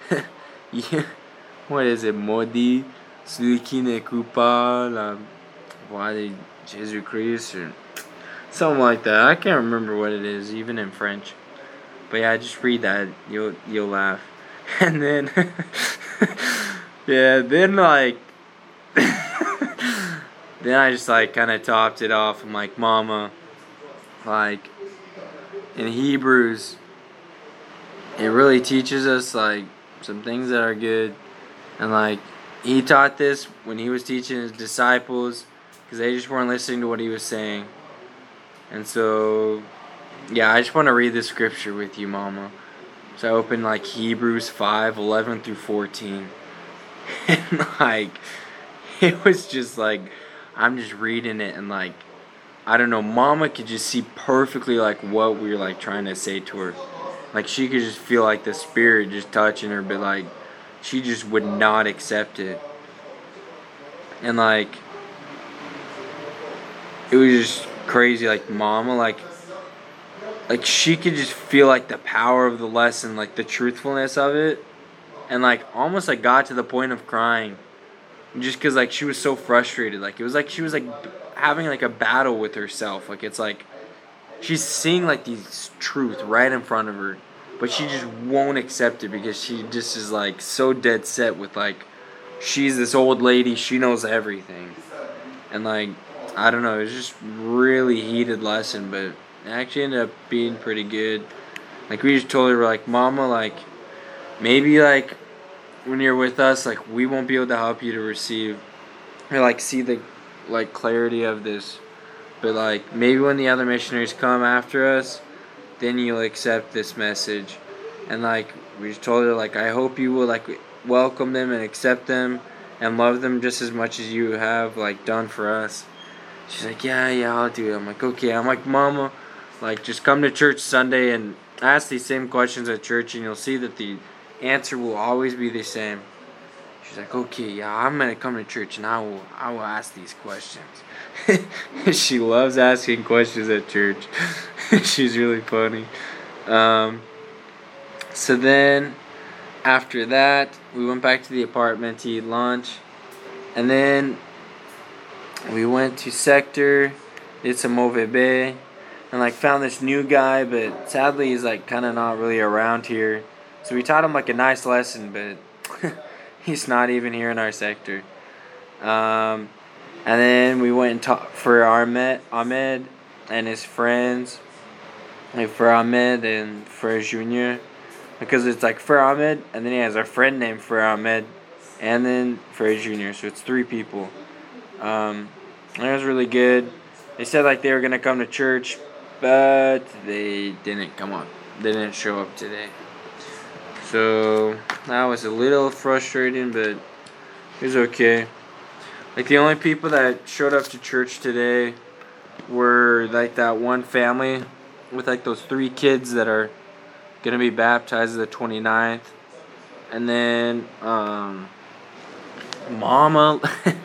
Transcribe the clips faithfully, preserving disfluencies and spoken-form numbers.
Yeah, what is it? Maudit celui qui n'écoute pas la voix de Jésus Christ or something like that. I can't remember what it is, even in French. But yeah, just read that. You'll you'll laugh. And then yeah, then like then I just like kind of topped it off. I'm like, Mama, like in Hebrews, it really teaches us like some things that are good, and like he taught this when he was teaching his disciples because they just weren't listening to what he was saying. And so yeah, I just want to read the scripture with you, Mama. So I opened like Hebrews five eleven through fourteen, and like it was just like I'm just reading it, and like I don't know, Mama could just see perfectly like what we were like trying to say to her. Like she could just feel like the Spirit just touching her, but like she just would not accept it. And like it was just crazy. Like Mama, like like she could just feel like the power of the lesson, like the truthfulness of it, and like almost like got to the point of crying, just because like she was so frustrated. Like it was like she was like having like a battle with herself. Like it's like she's seeing like these truth right in front of her, but she just won't accept it because she just is like so dead set with like she's this old lady, she knows everything. And like I don't know, it was just really heated lesson, but it actually ended up being pretty good. Like we just told her like, Mama, like maybe like when you're with us, like we won't be able to help you to receive or like see the like clarity of this. But like maybe when the other missionaries come after us, then you'll accept this message. And like we just told her like I hope you will like welcome them and accept them and love them just as much as you have like done for us. She's like, yeah, yeah, I'll do it. I'm like, okay. I'm like, Mama, like just come to church Sunday and ask these same questions at church, and you'll see that the answer will always be the same. She's like, okay, yeah, I'm gonna come to church and I will I will ask these questions. She loves asking questions at church. She's really funny. Um, so then, after that, we went back to the apartment to eat lunch. And then, we went to Sector, did some O V B, and like found this new guy, but sadly he's like kind of not really around here. So we taught him like a nice lesson, but he's not even here in our sector. Um... And then we went and taught for Ahmed, Ahmed and his friends, like for Ahmed and for Junior, because it's like for Ahmed, and then he has a friend named for Ahmed, and then for Junior, so it's three people. Um, and it was really good. They said like they were gonna come to church, but they didn't come on. They didn't show up today. So that was a little frustrating, but it was okay. Like the only people that showed up to church today were like that one family with like those three kids that are gonna be baptized the twenty-ninth. And then um Mama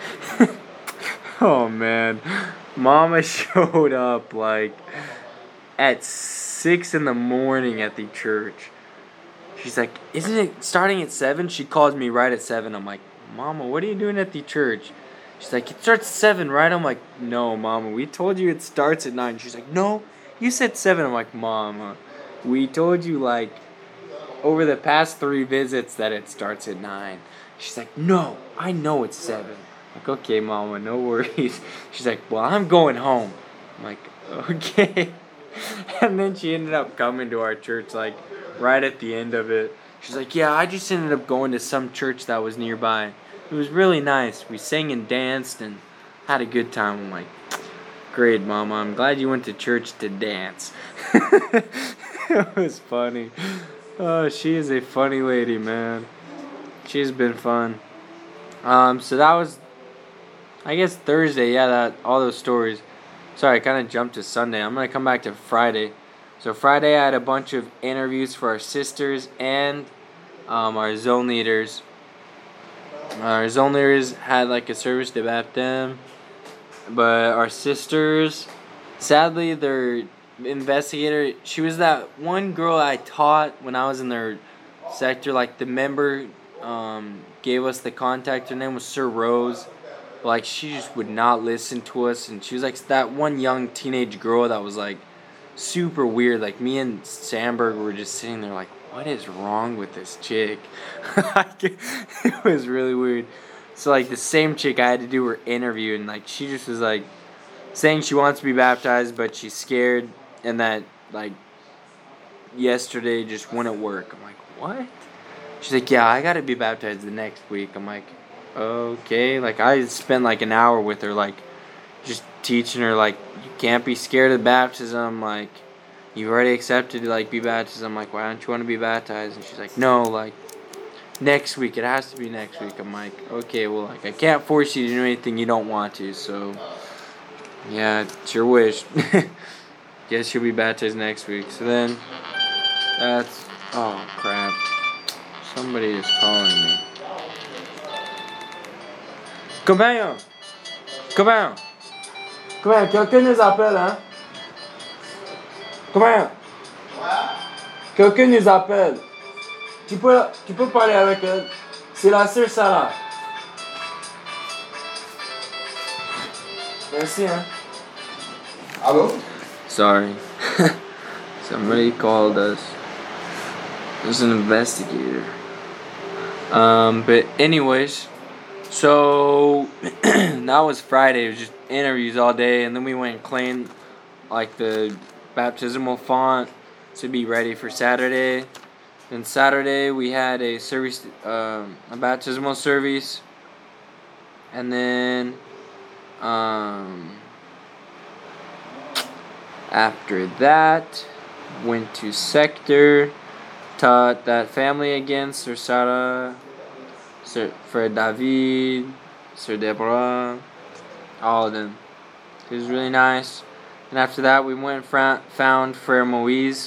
oh man. Mama showed up like at six in the morning at the church. She's like, isn't it starting at seven? She calls me right at seven. I'm like, Mama, what are you doing at the church? She's like, it starts at seven, right? I'm like, no, Mama, we told you it starts at nine. She's like, no, you said seven. I'm like, Mama, we told you, like, over the past three visits that it starts at nine. She's like, no, I know it's seven. I'm like, okay, Mama, no worries. She's like, well, I'm going home. I'm like, okay. And then she ended up coming to our church, like, right at the end of it. She's like, yeah, I just ended up going to some church that was nearby. It was really nice. We sang and danced and had a good time. I'm like, great, Mama. I'm glad you went to church to dance. It was funny. Oh, she is a funny lady, man. She's been fun. Um, so that was, I guess, Thursday. Yeah, that all those stories. Sorry, I kind of jumped to Sunday. I'm going to come back to Friday. So Friday I had a bunch of interviews for our sisters and um, our zone leaders. Our zone leaders had like a service de baptême, but our sisters, sadly, their investigator, she was that one girl I taught when I was in their sector. Like the member um, gave us the contact. Her name was Sir Rose. Like she just would not listen to us, and she was like that one young teenage girl that was like super weird. Like me and Sandberg were just sitting there like, what is wrong with this chick? It was really weird. So like the same chick, I had to do her interview, and like she just was like saying she wants to be baptized, but she's scared, and that like yesterday just wouldn't work. I'm like, what? She's like, yeah, I gotta be baptized the next week. I'm like, okay. Like I spent like an hour with her, like just teaching her like you can't be scared of baptism. Like you've already accepted like be baptized. I'm like, why don't you want to be baptized? And she's like, no, like next week. It has to be next week. I'm like, okay, well, like I can't force you to do anything you don't want to. So yeah, it's your wish. Guess you'll be baptized next week. So then that's oh crap. Somebody is calling me. Compagnon! Compagnon! Compagnon, quelqu'un nous appelle, hein? Compagnon! Quelqu'un nous appelle. Tu peux, tu peux parler avec elle. C'est la sœur Sarah. Merci, hein? Hello? Sorry. Somebody called us. There's an investigator. Um, but anyways, so that was Friday. It was just interviews all day, and then we went and cleaned like the baptismal font to be ready for Saturday. Then Saturday we had a service, um, a baptismal service, and then um, after that went to sector. Taught that family again, Sir Sarah, Sir Fred David, Sir Deborah, all of them. It was really nice. And after that, we went and fra- found Frere Moise.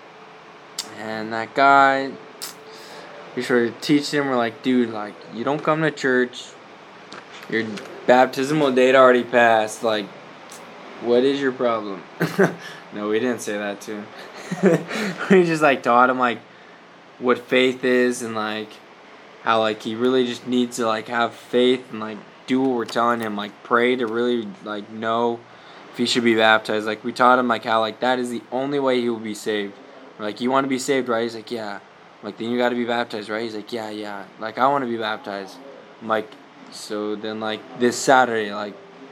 And that guy, we started teaching him. We're like, dude, like, you don't come to church. Your baptismal date already passed. Like, what is your problem? No, we didn't say that to him. We just, like, taught him, like, what faith is, and like how like he really just needs to like have faith and like do what we're telling him, like pray to really like know if he should be baptized. Like we taught him like how like that is the only way he will be saved. We're like, you want to be saved, right? He's like, yeah. I'm like, then you got to be baptized, right? He's like, yeah, yeah. Like I want to be baptized. I'm like, so then like this Saturday, like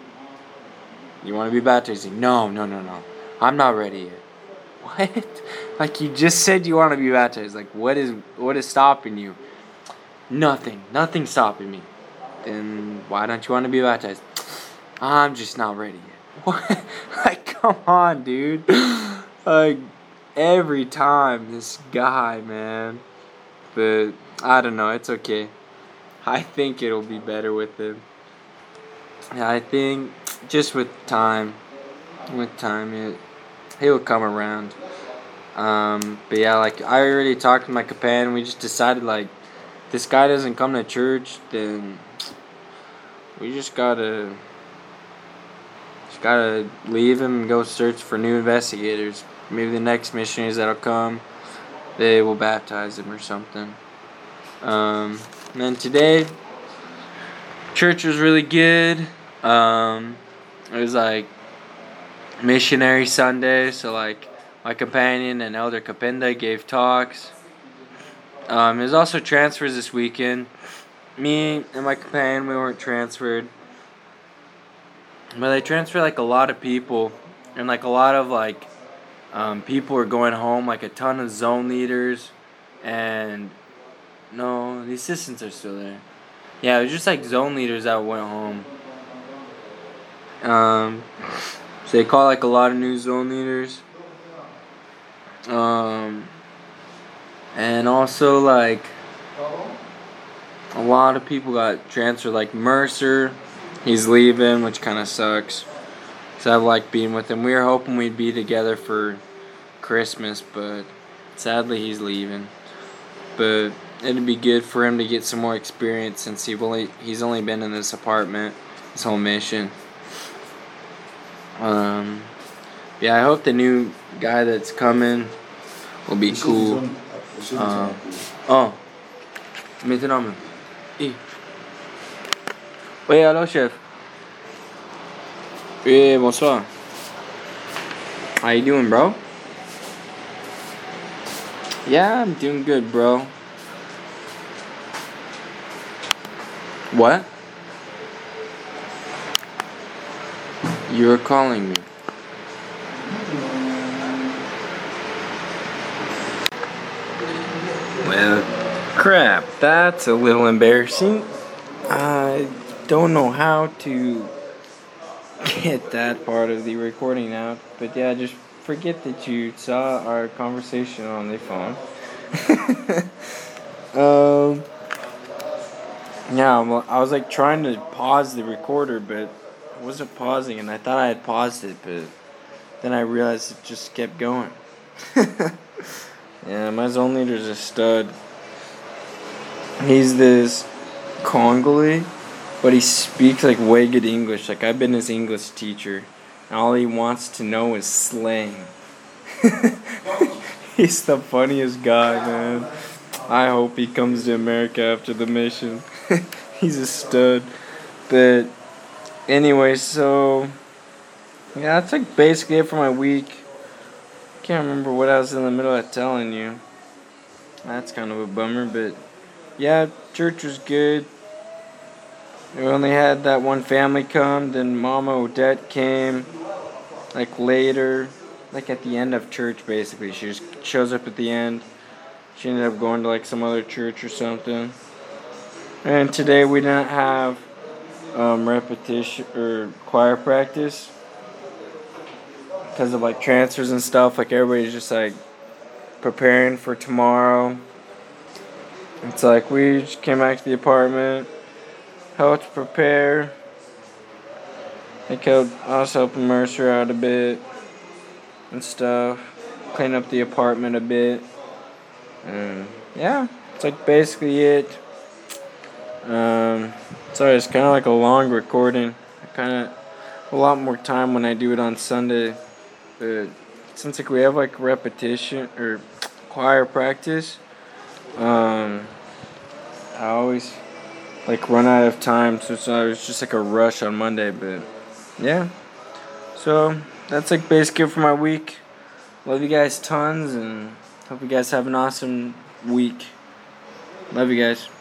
you want to be baptized? He's like, no, no, no, no. I'm not ready yet. What? Like you just said you want to be baptized. Like what is what is stopping you? Nothing. Nothing's stopping me. Then why don't you want to be baptized? I'm just not ready yet. What? Like come on, dude. Like every time this guy, man. But I don't know. It's okay. I think it'll be better with him. Yeah, I think just with time, with time it. He'll come around. Um, but yeah, like I already talked to my companion. We just decided like this guy doesn't come to church, then we just gotta just gotta leave him and go search for new investigators. Maybe the next missionaries that'll come, they will baptize him or something. Um, and then today, church was really good. Um, it was like Missionary Sunday, so like my companion and Elder Kapenda gave talks. Um, there's also transfers this weekend. Me and my companion, we weren't transferred, but they transferred like a lot of people, and like a lot of like um, people are going home. Like a ton of zone leaders, and no, the assistants are still there. Yeah, it was just like zone leaders that went home. Um. So they call like a lot of new zone leaders. Um, and also like a lot of people got transferred. Like Mercer, he's leaving, which kind of sucks. Cause I like being with him. We were hoping we'd be together for Christmas, but sadly he's leaving. But it'd be good for him to get some more experience since he only he's only been in this apartment his whole mission. Um, yeah, I hope the new guy that's coming will be cool. Um, Oh, maintenant. E. Oui, allô, chef. Oui, bonsoir. How you doing, bro? Yeah, I'm doing good, bro. What? You were calling me. Well, crap, that's a little embarrassing. I don't know how to get that part of the recording out, but yeah, just forget that you saw our conversation on the phone. um, yeah, well, I was like trying to pause the recorder, but I wasn't pausing, and I thought I had paused it, but then I realized it just kept going. Yeah, my zone leader's a stud. He's this Congolese, but he speaks like way good English. Like, I've been his English teacher, and all he wants to know is slang. He's the funniest guy, man. I hope he comes to America after the mission. He's a stud. But anyway, so yeah, that's like basically it for my week. Can't remember what I was in the middle of telling you. That's kind of a bummer, but yeah, church was good. We only had that one family come, then Mama Odette came, like later, like at the end of church basically. She just shows up at the end. She ended up going to like some other church or something. And today we didn't have um, repetition or choir practice because of like transfers and stuff. Like, everybody's just like preparing for tomorrow. It's like we just came back to the apartment, helped prepare. I helped, I was helping Mercer out a bit and stuff, clean up the apartment a bit, and yeah, it's like basically it. Um, sorry, it's kind of like a long recording. I kind of a lot more time when I do it on Sunday, but since like we have like repetition or choir practice, um, I always like run out of time, so it's, uh, it's just like a rush on Monday. But yeah, so that's like basically it for my week. Love you guys tons, and hope you guys have an awesome week. Love you guys.